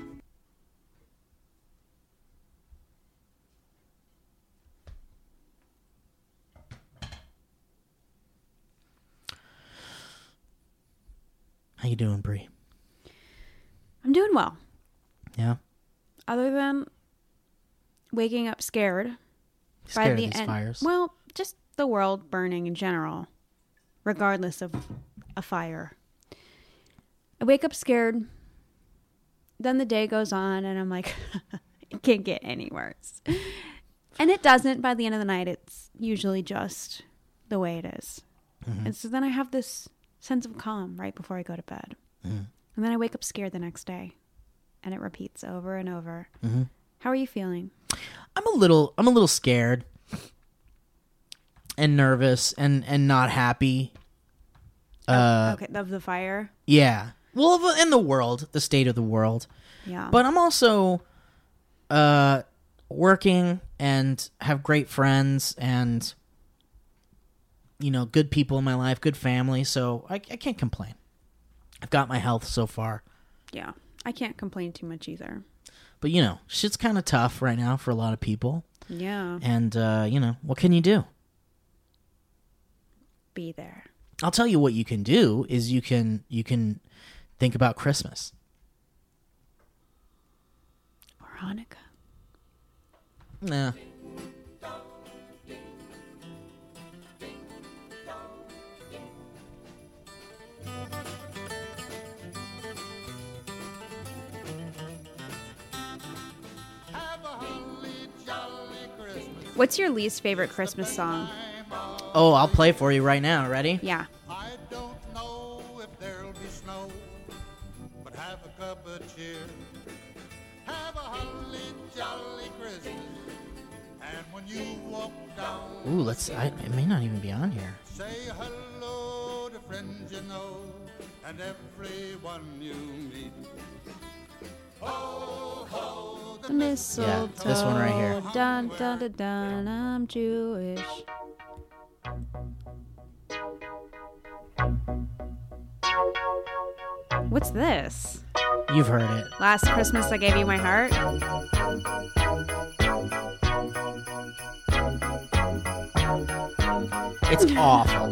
How you doing, Bree? I'm doing well. Yeah? Other than waking up scared Scared by of the these end. fires? Well, just the world burning in general, regardless of a fire. I wake up scared. Then the day goes on, and I'm like, it can't get any worse. And it doesn't. By the end of the night, it's usually just the way it is. Mm-hmm. And so then I have this sense of calm right before I go to bed. Mm-hmm. And then I wake up scared the next day. And it repeats over and over. Mm-hmm. How are you feeling? I'm a little scared and nervous and not happy. Okay, of the fire? Yeah. Well, in the world, the state of the world. Yeah. But I'm also working and have great friends and, you know, good people in my life, good family. So I can't complain. I've got my health so far. Yeah. I can't complain too much either. But, you know, shit's kind of tough right now for a lot of people. Yeah. And, you know, what can you do? Be there. I'll tell you what you can do is you can think about Christmas. Or Hanukkah. Nah. What's your least favorite Christmas song? Oh, I'll play for you right now. Ready? Yeah. Ooh, it may not even be on here. Say hello to friends you know and everyone you meet. Ho, ho, The mistletoe. Yeah, this one right here. Dun, dun, dun, dun, I'm Jewish. What's this? You've heard it. Last Christmas I gave you my heart. It's awful.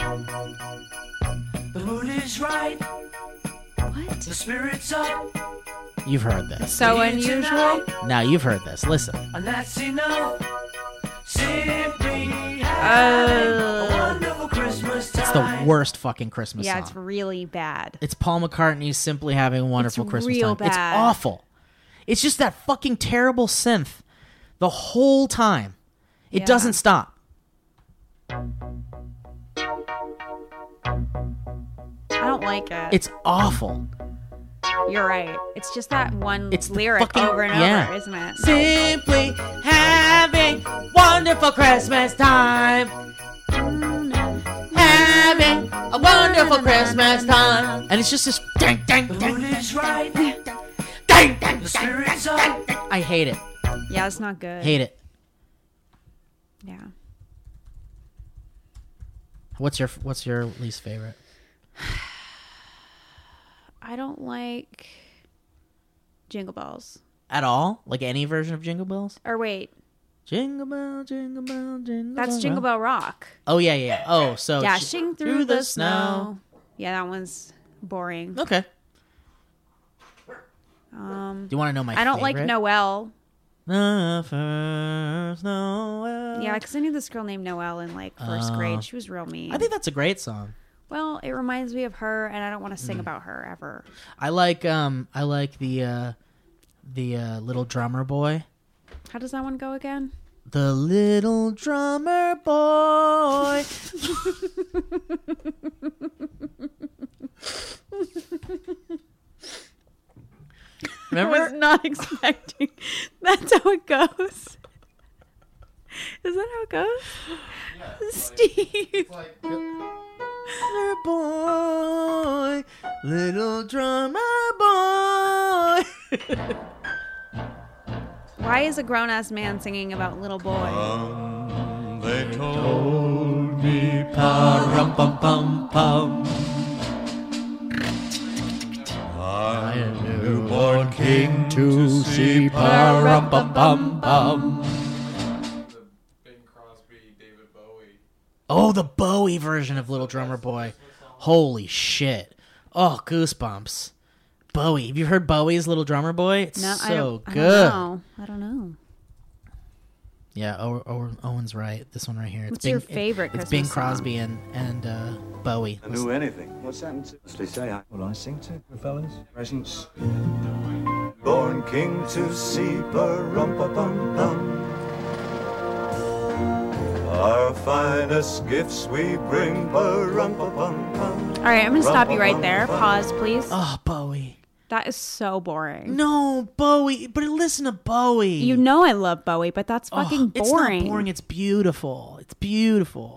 The mood is right, What? the spirit's up. You've heard this. So We're here unusual. tonight, Now you've heard this. Listen. and that's enough. Simply having a wonderful Christmas time. It's the worst fucking Christmas Yeah, song. it's really bad. It's Paul McCartney's Simply Having a Wonderful It's Christmas real Time. It's bad. awful. It's just that fucking terrible synth the whole time. It Yeah. doesn't stop. I don't like it. It's awful. You're right. It's just that one It's the lyric fucking- over and yeah. over, isn't it? Simply having wonderful Christmas time. Having a wonderful Christmas time. And it's just this dang, dang, The dang, mood is right, dang, dang, the spirit's up. I hate it. Yeah, it's not good. Hate it. Yeah. What's your least favorite? I don't like Jingle Bells. At all? Like any version of Jingle Bells? Or wait, Jingle bell, jingle bell, jingle that's bell. Jingle Bell Rock. Oh yeah, yeah. Oh, so Dashing through the snow. Yeah, that one's boring. Okay. Do you want to know my I don't like favorite? Noelle. The first Noel. Yeah, because I knew this girl named Noelle in like first Oh. grade. She was real mean. I think that's a great song. Well, it reminds me of her, and I don't want to sing about her ever. I like the little drummer boy. How does that one go again? The little drummer boy. I was Remember? not expecting. That's how it goes. Is that how it goes? Steve. Drummer boy, little drummer boy. Why is a grown ass man singing about little boy? They told me Rum pum pum pum. I'm a newborn king To see rum pum pum pum. The Bing Crosby, David Bowie. Oh, the Bowie version of Little Drummer Boy. Holy shit. Oh, goosebumps. Bowie. Have you heard Bowie's Little Drummer Boy? It's No, so I good. I don't know. Yeah, Owen's right. This one right here. What's your favorite It's Christmas Bing song? Crosby and Bowie. I knew anything. What's happened to Honestly say what I sing to the fellas? Presents. Born king to see pa-rum-pa-pum-pum. Our finest gifts we bring pa-rum-pa-pum-pum. All right, I'm going to stop you right there. Pause, please. Oh, Bowie. That is so boring. No, Bowie. But listen to Bowie. You know I love Bowie, but that's Oh, fucking boring. It's not boring. It's beautiful. It's beautiful.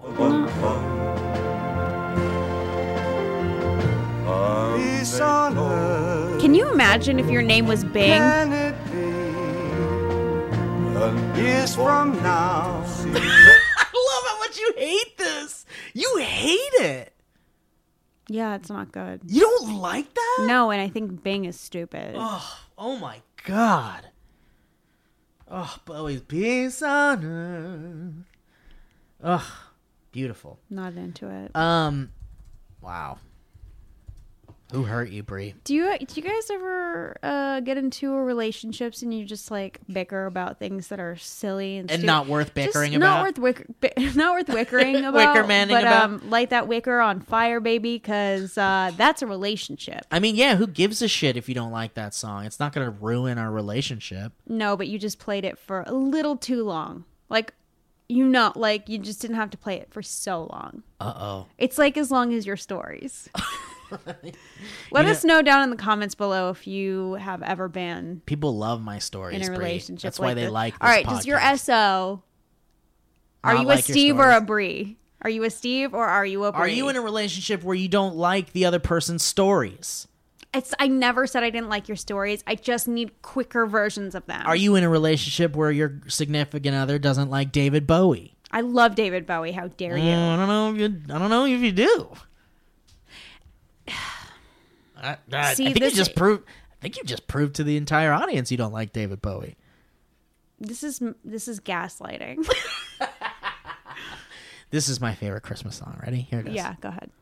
Peace on earth. Can you imagine if your name was Bing? Can it be? And years from now. I love how much you hate this. You hate it. Yeah, it's not good. You don't like that? No, and I think Bing is stupid. Oh my god. Oh, Bowie's Peace on Earth. Ugh, beautiful. Not into it. Wow. Who hurt you, Brie? Do you guys ever get into relationships and you just like bicker about things that are silly and stupid? not worth bickering Just about? Not worth wickering about. Wickermanning but, about? light that wicker on fire, baby, because that's a relationship. I mean, yeah, who gives a shit if you don't like that song? It's not going to ruin our relationship. No, but you just played it for a little too long. Like, you just didn't have to play it for so long. Uh-oh. It's like as long as your stories. Let us know down in the comments below if you have ever been People love my stories, in a Brie. relationship. That's why they this. like this All right, podcast. does your SO Are not you like a your Steve or stories. a Bree? Are you a Steve or are you a Bree? Are you in a relationship where you don't like the other person's stories? I never said I didn't like your stories. I just need quicker versions of them. Are you in a relationship where your significant other doesn't like David Bowie? I love David Bowie. How dare you? I don't know if you do. See, I think this- you just proved to the entire audience you don't like David Bowie. This is gaslighting. This is my favorite Christmas song. Ready? Here it is. Yeah, go ahead.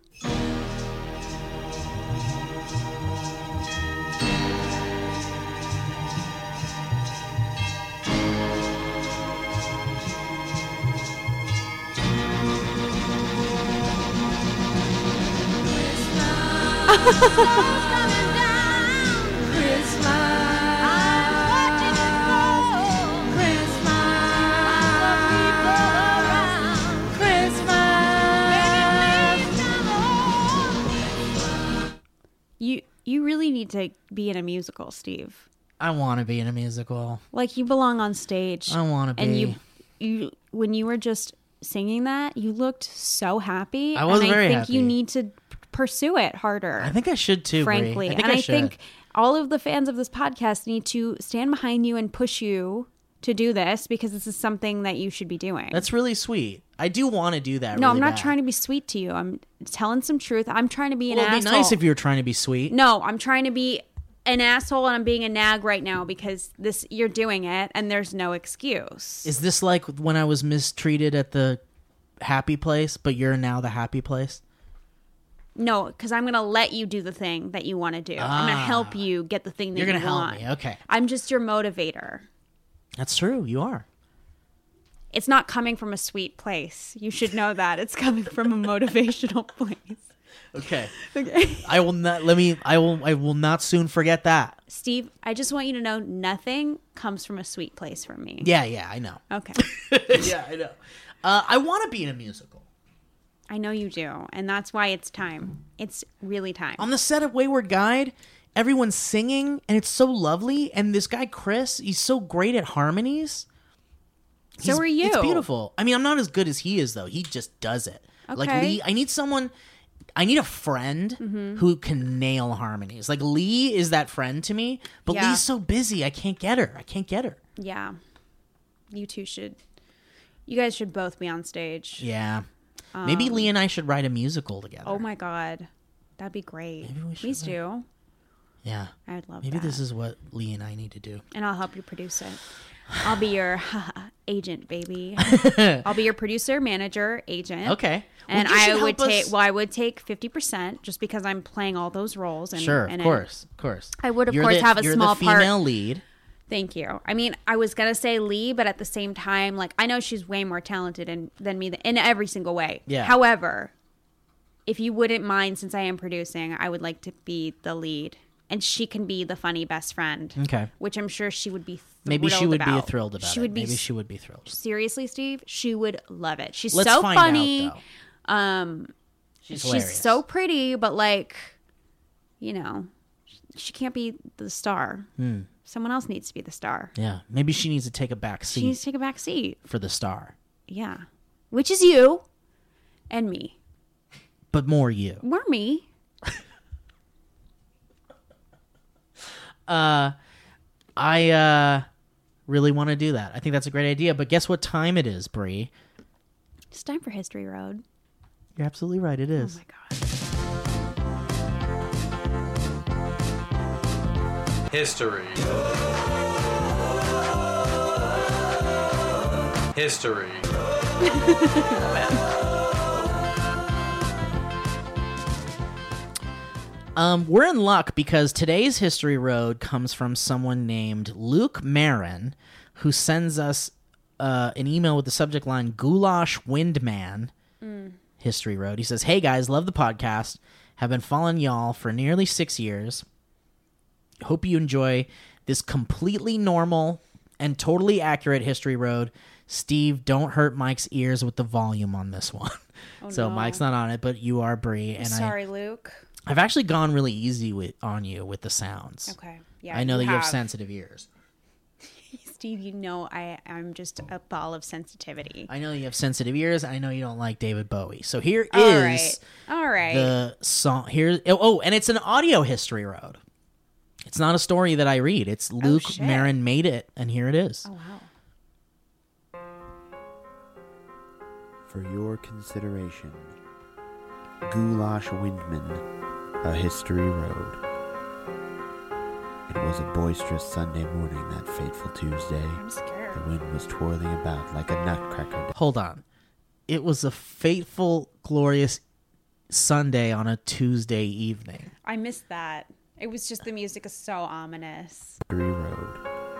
You really need to be in a musical, Steve. I want to be in a musical. Like, you belong on stage. I want to be. And you when you were just singing that, you looked so happy. I was and very I think happy. you need to pursue it harder. I think I should too, Bree. frankly. I think and I I should. think all of the fans of this podcast need to stand behind you and push you to do this, because this is something that you should be doing. That's really sweet. I do want to do that. No, really I'm not bad. trying to be sweet to you. I'm telling some truth. I'm trying to be an Well, it'd asshole. be nice if you were trying to be sweet. No, I'm trying to be an asshole, and I'm being a nag right now because you're doing it, and there's no excuse. Is this like when I was mistreated at the happy place, but you're now the happy place? No, because I'm going to let you do the thing that you want to do. I'm going to help you get the thing that You're you gonna help want. me. Okay. I'm just your motivator. That's true. You are. It's not coming from a sweet place. You should know that. It's coming from a motivational place. Okay. Okay. I will not. I will not soon forget that. Steve, I just want you to know nothing comes from a sweet place from me. Yeah. I know. Okay. Yeah, I know. I want to be in a musical. I know you do. And that's why it's time. It's really time. On the set of Wayward Guide, everyone's singing, and it's so lovely. And this guy Chris, he's so great at harmonies. So are you. It's beautiful. I mean, I'm not as good as he is, though. He just does it. Like Okay. Lee, I need a friend who can nail harmonies. Like Lee is that friend to me, but Yeah. Lee's so busy. I can't get her. Yeah. You two should. You guys should both be on stage. Yeah. Maybe Lee and I should write a musical together. Oh my God. That'd be great. Maybe we should Please write- do. Yeah. I'd love Maybe that. this is what Lee and I need to do. And I'll help you produce it. I'll be your agent, baby. I'll be your producer, manager, agent. Okay. And Well, you should I would help take us- I would take 50% just because I'm playing all those roles. And, Sure, and of course. I would, of You're course, the- have a you're small the part. female lead. Thank you. I mean, I was gonna say Lee, but at the same time, like, I know she's way more talented than me in every single way. Yeah. However, if you wouldn't mind, since I am producing, I would like to be the lead, and she can be the funny best friend. Okay. Which I'm sure she would be. Maybe she thrilled would be about. thrilled about She it. would be. Maybe she would be thrilled. Seriously, Steve, she would love it. She's Let's so find funny. out, though. She's hilarious. so pretty, but like, you know, she can't be the star. Someone else needs to be the star. Yeah. Maybe she needs to take a back She needs seat to take a back seat. for the star. Yeah. Which is you and me. But more you. We're me. I really want to do that. I think that's a great idea. But guess what time it is, Bree? It's time for History Road. You're absolutely right. It Oh is. my God. History. History. We're in luck because today's History Road comes from someone named Luke Marin, who sends us an email with the subject line Goulash Windman History Road. He says, "Hey guys, love the podcast. Have been following y'all for nearly 6 years. Hope you enjoy this completely normal and totally accurate History Road. Steve, don't hurt Mike's ears with the volume on this one." So no. Mike's not on it, but you are, Bree. And Sorry, Luke. I've actually gone really easy on you with the sounds. Okay. Yeah. I know that you have sensitive ears. Steve, you know I'm just a ball of sensitivity. I know you have sensitive ears. I know you don't like David Bowie. So here All is right. the song. Here, and it's an audio history road. It's not a story that I read. It's Luke shit. Marin made it, and here it is. Oh, wow. For your consideration, Goulash Windman, A History Road. It was a boisterous Sunday morning that fateful Tuesday. I'm scared. The wind was twirling about like a nutcracker. Hold on. It was a fateful, glorious Sunday on a Tuesday evening. I missed that. It was just the music is so ominous. History Road.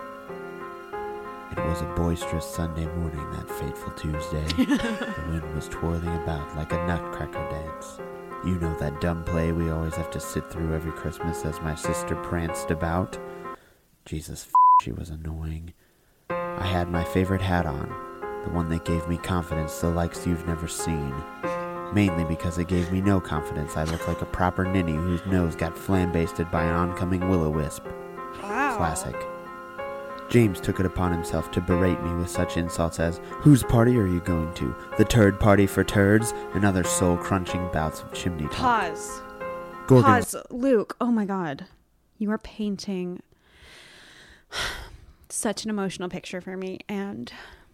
It was a boisterous Sunday morning that fateful Tuesday. The wind was twirling about like a nutcracker dance. You know that dumb play we always have to sit through every Christmas as my sister pranced about? Jesus, she was annoying. I had my favorite hat on, the one that gave me confidence the likes you've never seen. Mainly because it gave me no confidence. I looked like a proper ninny whose nose got flambasted by an oncoming will-o-wisp. Wow. Classic. James took it upon himself to berate me with such insults as, "Whose party are you going to? The turd party for turds?" and other soul-crunching bouts of chimney talk. Pause. Gorgon's Pause. Luke, oh my God. You are painting such an emotional picture for me, and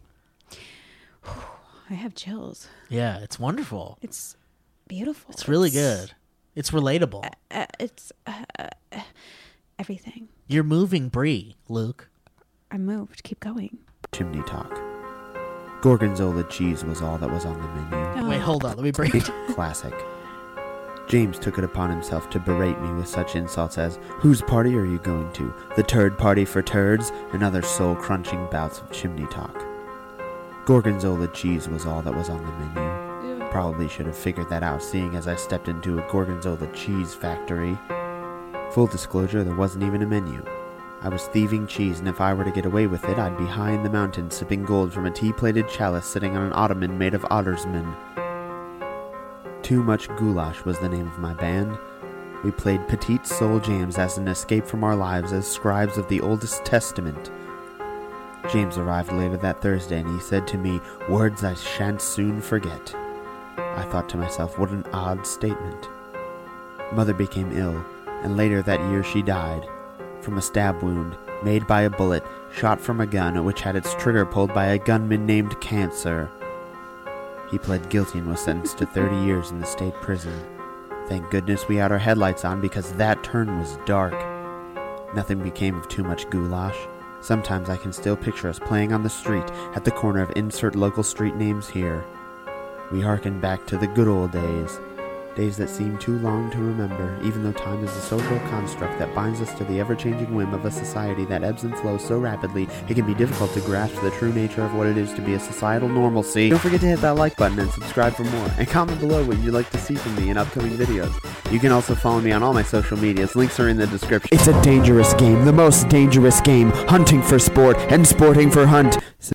I have chills. Yeah, it's wonderful. It's beautiful. It's really good. It's relatable. It's everything. You're moving Brie, Luke. I moved. Keep going. chimney talk. Gorgonzola cheese was all that was on the menu. Wait, hold on. Let me break it. Classic. James took it upon himself to berate me with such insults as, "Whose party are you going to? The turd party for turds?" and other soul-crunching bouts of chimney talk. Gorgonzola cheese was all that was on the menu. Probably should have figured that out, seeing as I stepped into a Gorgonzola cheese factory. Full disclosure, there wasn't even a menu. I was thieving cheese, and if I were to get away with it, I'd be high in the mountains sipping gold from a tea-plated chalice sitting on an ottoman made of ottersmen. Too Much Goulash was the name of my band. We played Petite Soul Jams as an escape from our lives as scribes of the Oldest Testament. James arrived later that Thursday, and he said to me, "Words I shan't soon forget." I thought to myself, what an odd statement. Mother became ill, and later that year she died from a stab wound made by a bullet shot from a gun which had its trigger pulled by a gunman named Cancer. He pled guilty and was sentenced to 30 years in the state prison. Thank goodness we had our headlights on because that turn was dark. Nothing became of Too Much Goulash. Sometimes I can still picture us playing on the street at the corner of insert local street names here. We hearken back to the good old days. Days that seem too long to remember, even though time is a social construct that binds us to the ever-changing whim of a society that ebbs and flows so rapidly it can be difficult to grasp the true nature of what it is to be a societal normalcy. Don't forget to hit that like button and subscribe for more, and comment below what you'd like to see from me in upcoming videos. You can also follow me on all my social medias, links are in the description. It's a dangerous game, the most dangerous game, hunting for sport and sporting for hunt.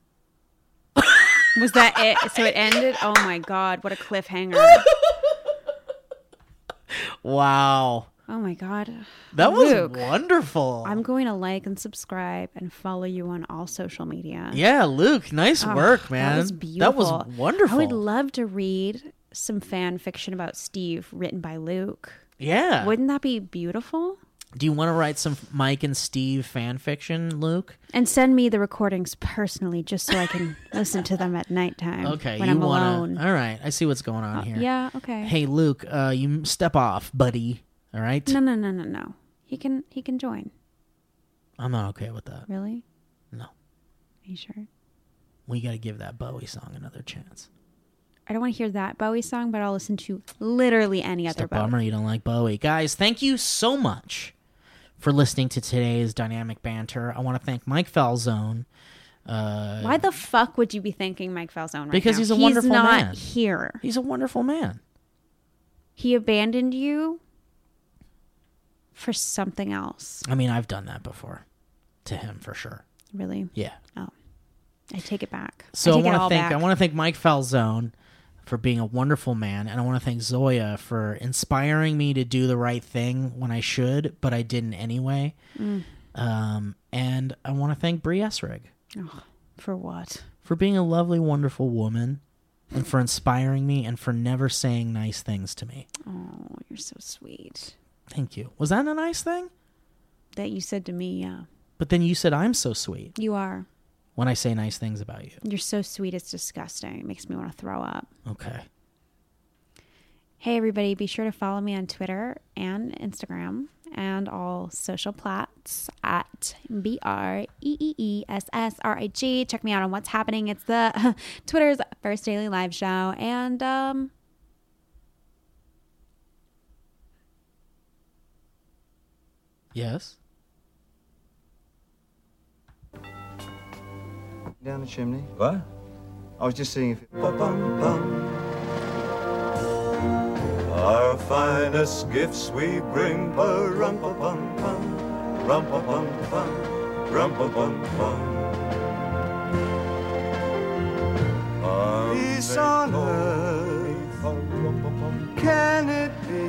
Was that it? So it ended? Oh my God, what a cliffhanger. Wow. Oh my God. That was Luke, wonderful. I'm going to like and subscribe and follow you on all social media. Yeah, Luke, nice Oh, work, man. That was beautiful. That was wonderful. I would love to read some fan fiction about Steve written by Luke. Yeah. Wouldn't that be beautiful? Do you want to write some Mike and Steve fan fiction, Luke? And send me the recordings personally just so I can listen to them at nighttime Okay, when you I'm wanna, alone. All right, I see what's going on here. Yeah, okay. Hey, Luke, you step off, buddy. All right? No. He can join. I'm not okay with that. Really? No. Are you sure? We got to give that Bowie song another chance. I don't want to hear that Bowie song, but I'll listen to literally any It's other a bummer you don't like Bowie. Guys, thank you so much for listening to today's Dynamic Banter. I want to thank Mike Falzone. Why the fuck would you be thanking Mike Falzone right Because now? he's a wonderful man. He's not here. He's a wonderful man. He abandoned you for something else. I mean, I've done that before to him for sure. Really? Yeah. Oh, I take it back. So I take it want all to thank back. Mike Falzone for being a wonderful man, and I want to thank Zoya for inspiring me to do the right thing when I should, but I didn't anyway. And I want to thank Brie Essrig Oh, for what? For being a lovely, wonderful woman, and for inspiring me, and for never saying nice things to me. Oh, you're so sweet. Thank you. Was that a nice thing? That you said to me, yeah. But then you said I'm so sweet You are. when I say nice things about you. You're so sweet, it's disgusting. It makes me want to throw up. Okay. Hey, everybody, be sure to follow me on Twitter and Instagram and all social plats at BREEESSRIG. Check me out on What's Happening. It's the Twitter's first daily live show. And, Yes? Down the chimney. What? I was just seeing if it... Ba-bum-bum. Our finest gifts we bring, ba-rum-pa-bum-bum, rum-pa-bum-bum, rum-pa-bum-bum. Peace on earth, can it be?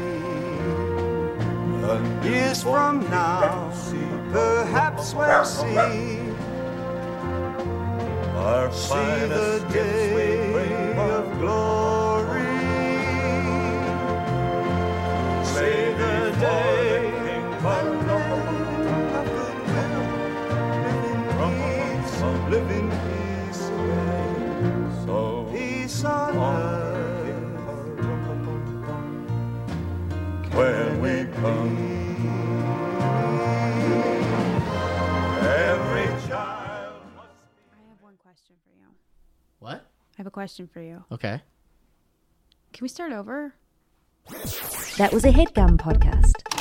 Years from now, perhaps we'll see. Our finest the day of glory. See the day of living peace, so peace on earth when we come. Every child must be. I have one question for you. What? I have a question for you. Okay. Can we start over? That was a HeadGum podcast.